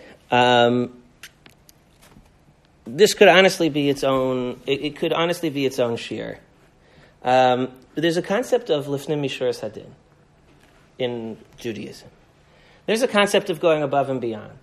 This could honestly be its own. It could honestly be its own shiur. There's a concept of lifnim mishuras hadin in Judaism. There's a concept of going above and beyond.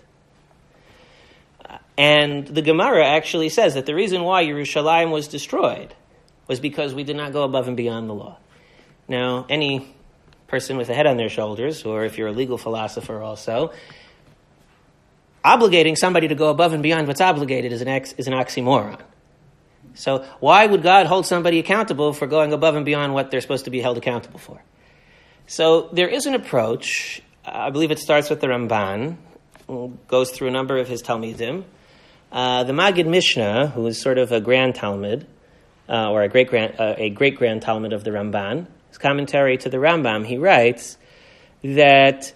And the Gemara actually says that the reason why Yerushalayim was destroyed was because we did not go above and beyond the law. Now, any person with a head on their shoulders, or if you're a legal philosopher also, obligating somebody to go above and beyond what's obligated is an oxymoron. So why would God hold somebody accountable for going above and beyond what they're supposed to be held accountable for? So there is an approach, I believe it starts with the Ramban, goes through a number of his Talmidim. The Maggid Mishnah, who is sort of a grand Talmud, or a great-grand Talmud of the Ramban, his commentary to the Rambam, he writes that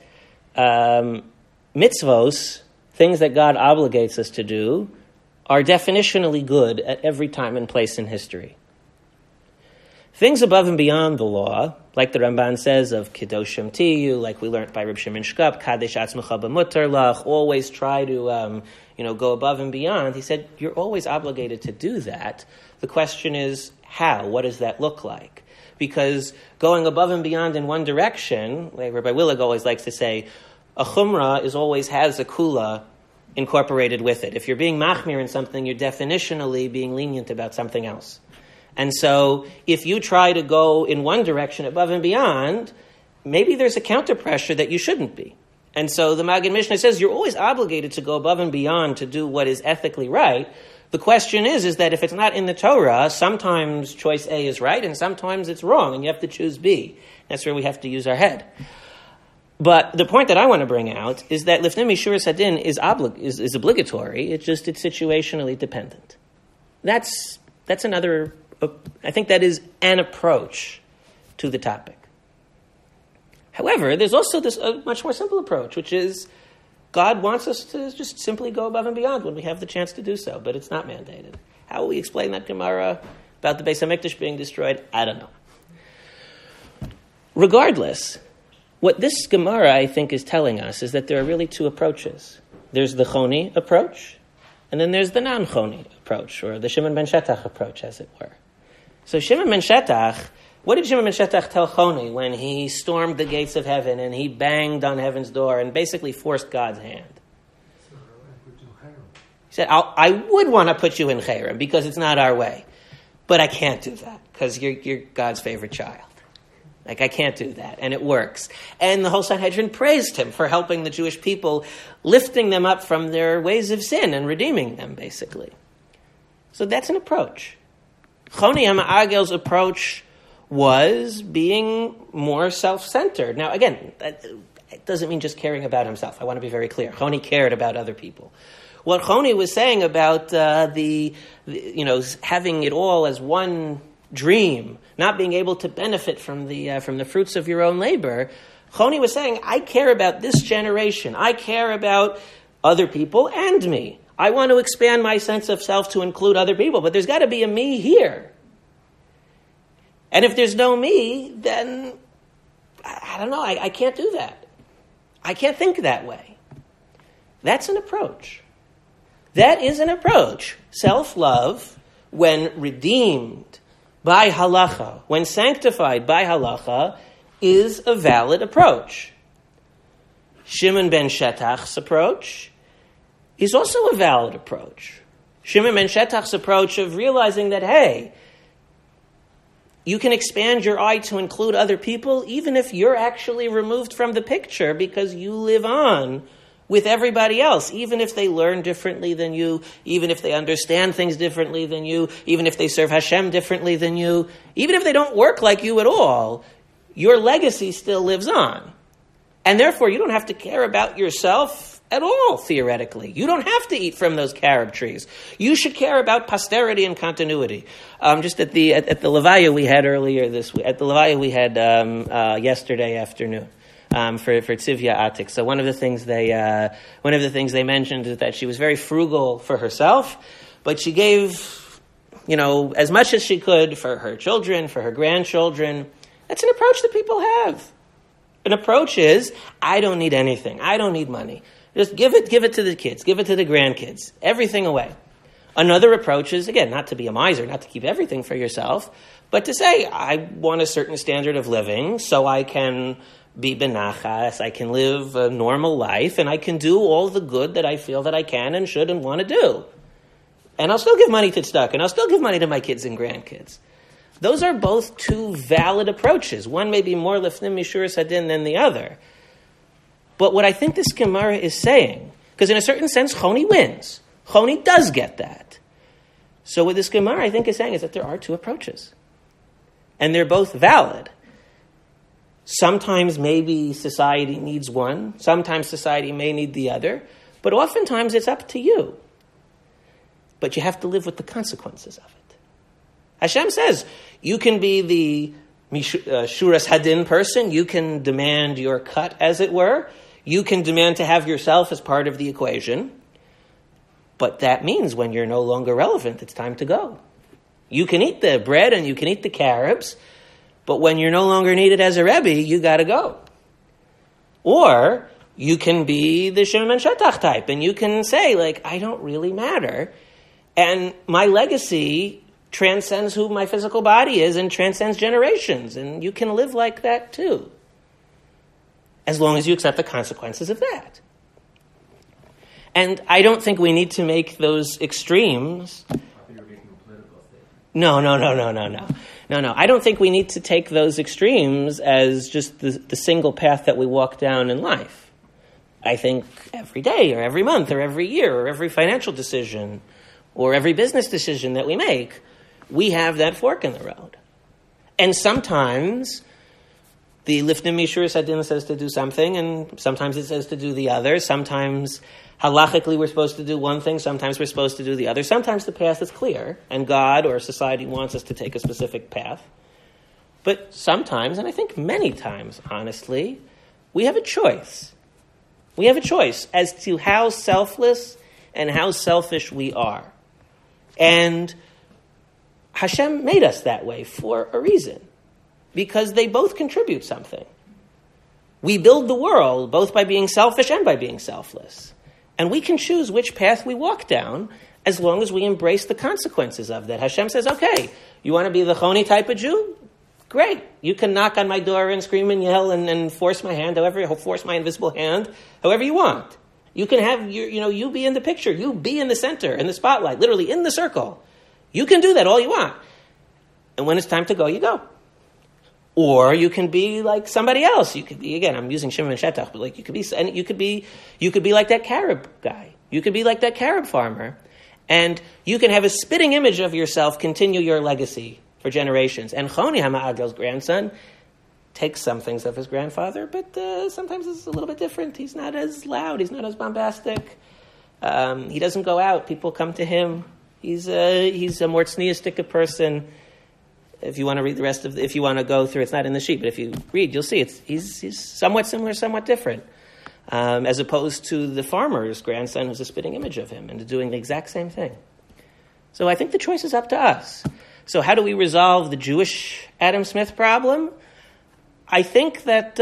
mitzvos, things that God obligates us to do, are definitionally good at every time and place in history. Things above and beyond the law, like the Ramban says of Kedoshim Tiyu, like we learned by Reb Shimon Shkop, Kadesh Atzmecha B'mutar Lach, always try to go above and beyond. He said, you're always obligated to do that. The question is, how? What does that look like? Because going above and beyond in one direction, like Rabbi Willig always likes to say, a chumrah always has a kula incorporated with it. If you're being machmir in something, you're definitionally being lenient about something else. And so if you try to go in one direction above and beyond, maybe there's a counter pressure that you shouldn't be. And so the Maggid Mishnah says you're always obligated to go above and beyond to do what is ethically right. The question is that if it's not in the Torah, sometimes choice A is right and sometimes it's wrong, and you have to choose B. That's where we have to use our head. But the point that I want to bring out is that Lifnei Mishuras Hadin is obligatory. It's situationally dependent. That's another. I think that is an approach to the topic. However, there's also this much more simple approach, which is God wants us to just simply go above and beyond when we have the chance to do so, but it's not mandated. How will we explain that Gemara about the Beis HaMikdash being destroyed? I don't know. Regardless, what this Gemara, I think, is telling us is that there are really two approaches. There's the Choni approach, and then there's the non-Choni approach, or the Shimon ben Shetach approach, as it were. So Shimon ben Shetach, what did Shimon ben Shetach tell Choni when he stormed the gates of heaven and he banged on heaven's door and basically forced God's hand? He said, I would want to put you in Cherem because it's not our way, but I can't do that because you're God's favorite child. Like, I can't do that, and it works. And the whole Sanhedrin praised him for helping the Jewish people, lifting them up from their ways of sin and redeeming them, basically. So that's an approach. Choni HaMa'agel's approach was being more self-centered. Now, again, it doesn't mean just caring about himself. I want to be very clear. Choni cared about other people. What Choni was saying about having it all as one dream, not being able to benefit from the fruits of your own labor, Choni was saying, I care about this generation. I care about other people and me. I want to expand my sense of self to include other people, but there's got to be a me here. And if there's no me, then I don't know, I can't do that. I can't think that way. That's an approach. That is an approach. Self-love, when redeemed by halacha, when sanctified by halacha, is a valid approach. Shimon ben Shetach's approach is also a valid approach. Shimon ben Shetach's approach of realizing that, hey, you can expand your eye to include other people even if you're actually removed from the picture because you live on with everybody else, even if they learn differently than you, even if they understand things differently than you, even if they serve Hashem differently than you, even if they don't work like you at all, your legacy still lives on. And therefore, you don't have to care about yourself at all, theoretically. You don't have to eat from those carob trees. You should care about posterity and continuity. Just at the Levaya we had earlier this week, at the Levaya we had yesterday afternoon. For Tzivya Atik. So one of the things they mentioned is that she was very frugal for herself, but she gave, as much as she could for her children, for her grandchildren. That's an approach that people have. An approach is, I don't need anything. I don't need money. Just give it to the kids, give it to the grandkids, everything away. Another approach is, again, not to be a miser, not to keep everything for yourself, but to say, I want a certain standard of living so I can be benachas, I can live a normal life, and I can do all the good that I feel that I can and should and want to do. And I'll still give money to tzedakah, and I'll still give money to my kids and grandkids. Those are both two valid approaches. One may be more Lifnei Mishuras Hadin than the other. But what I think this Gemara is saying, because in a certain sense, Choni wins. Choni does get that. So what this Gemara, I think, is saying is that there are two approaches. And they're both valid. Sometimes maybe society needs one. Sometimes society may need the other. But oftentimes it's up to you. But you have to live with the consequences of it. Hashem says, you can be the Mishuras Hadin person. You can demand your cut, as it were. You can demand to have yourself as part of the equation. But that means when you're no longer relevant, it's time to go. You can eat the bread and you can eat the carobs, but when you're no longer needed as a Rebbe, you got to go. Or you can be the Shimon ben Shetach type, and you can say, I don't really matter, and my legacy transcends who my physical body is and transcends generations, and you can live like that too, as long as you accept the consequences of that. And I don't think we need to make those extremes. You're making a political statement. No. I don't think we need to take those extremes as just the single path that we walk down in life. I think every day or every month or every year or every financial decision or every business decision that we make, we have that fork in the road. And sometimes the Lifnim Mishur Sadin says to do something, and sometimes it says to do the other. Sometimes halachically we're supposed to do one thing, sometimes we're supposed to do the other. Sometimes the path is clear, and God or society wants us to take a specific path. But sometimes, and I think many times, honestly, we have a choice. We have a choice as to how selfless and how selfish we are. And Hashem made us that way for a reason, because they both contribute something. We build the world both by being selfish and by being selfless. And we can choose which path we walk down as long as we embrace the consequences of that. Hashem says, okay, you want to be the choni type of Jew? Great. You can knock on my door and scream and yell and force my hand, force my invisible hand, however you want. You can have you be in the picture, you be in the center, in the spotlight, literally in the circle. You can do that all you want. And when it's time to go, you go. Or you can be like somebody else. You could be, again, I'm using Shimon Shetach, but like you could be like that carob guy. You could be like that carob farmer. And you can have a spitting image of yourself continue your legacy for generations. And Choni HaMa'agel's grandson takes some things of his grandfather, but sometimes it's a little bit different. He's not as loud. He's not as bombastic. He doesn't go out. People come to him. He's a more tzniistic person. If you want to read the rest of, if you want to go through, it's not in the sheet, but if you read, you'll see he's somewhat similar, somewhat different, as opposed to the farmer's grandson who's a spitting image of him and doing the exact same thing. So I think the choice is up to us. So how do we resolve the Jewish Adam Smith problem? I think that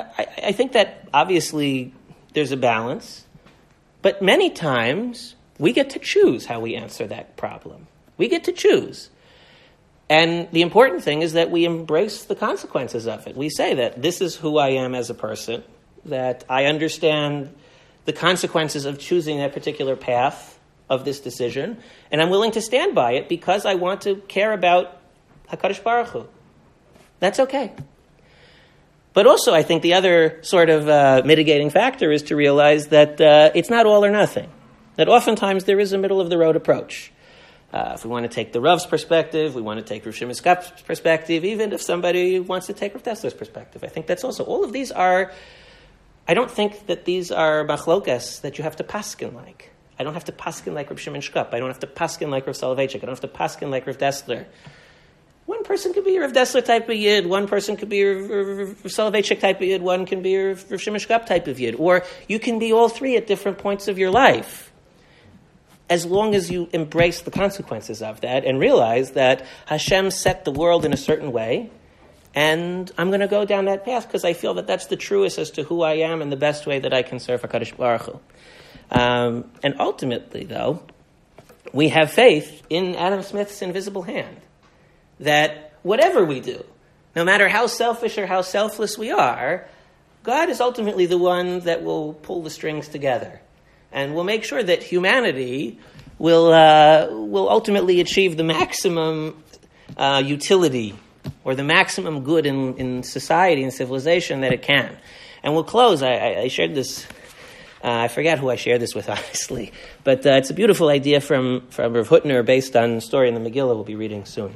obviously there's a balance, but many times we get to choose how we answer that problem. We get to choose. And the important thing is that we embrace the consequences of it. We say that this is who I am as a person, that I understand the consequences of choosing that particular path of this decision, and I'm willing to stand by it because I want to care about HaKadosh Baruch Hu. That's okay. But also, I think the other sort of mitigating factor is to realize that it's not all or nothing, that oftentimes there is a middle-of-the-road approach. If we want to take the Rav's perspective, we want to take Rav Shimon Skop's perspective, even if somebody wants to take Rav Dessler's perspective. I think that's also, all of these are, I don't think that these are machlokas that you have to paskin like. I don't have to paskin like Rav Shimon Skop. I don't have to paskin like Rav Soloveitchik. I don't have to paskin like Rav Dessler. One person could be a Rav Dessler type of Yid, one person could be a Rav Soloveitchik type of Yid, one can be a Rav Shimon Skop type of Yid. Or you can be all three at different points of your life, as long as you embrace the consequences of that and realize that Hashem set the world in a certain way, and I'm going to go down that path because I feel that that's the truest as to who I am and the best way that I can serve HaKadosh Baruch Hu. And ultimately, though, we have faith in Adam Smith's invisible hand, that whatever we do, no matter how selfish or how selfless we are, God is ultimately the one that will pull the strings together. And we'll make sure that humanity will ultimately achieve the maximum utility or the maximum good in society and civilization that it can. And we'll close. I shared this. I forgot who I shared this with, honestly. But it's a beautiful idea from Rav Hutner based on a story in the Megillah we'll be reading soon.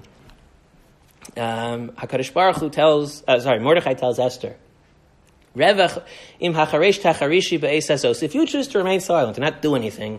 HaKadosh Baruch Hu Mordechai tells Esther, if you choose to remain silent and not do anything,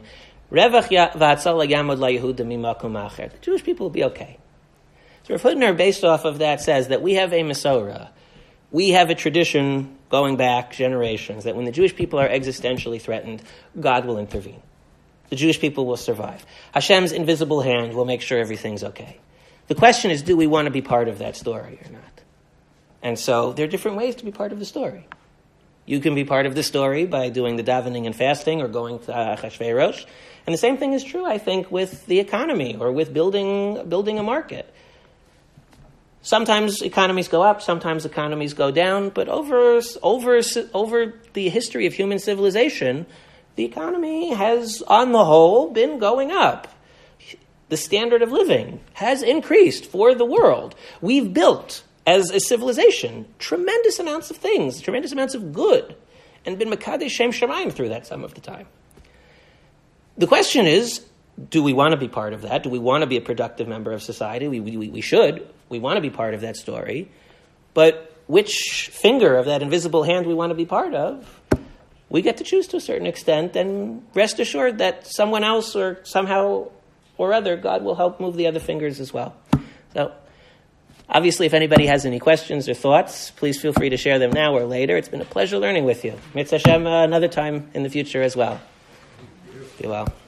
the Jewish people will be okay. So Rav Hutner, based off of that, says that we have a Masorah. We have a tradition going back generations that when the Jewish people are existentially threatened, God will intervene. The Jewish people will survive. Hashem's invisible hand will make sure everything's okay. The question is, do we want to be part of that story or not? And so there are different ways to be part of the story. You can be part of the story by doing the davening and fasting or going to Achashverosh. And the same thing is true, I think, with the economy or with building a market. Sometimes economies go up, sometimes economies go down, but over the history of human civilization, the economy has, on the whole, been going up. the standard of living has increased for the world. We've built, as a civilization, tremendous amounts of things, tremendous amounts of good, and been Mekadesh Shem Shamayim through that some of the time. The question is, do we want to be part of that? Do we want to be a productive member of society? We should. We want to be part of that story. But which finger of that invisible hand we want to be part of, we get to choose to a certain extent, and rest assured that someone else or somehow or other, God will help move the other fingers as well. So, obviously, if anybody has any questions or thoughts, please feel free to share them now or later. It's been a pleasure learning with you. Mitzvah Hashem, another time in the future as well. Be well.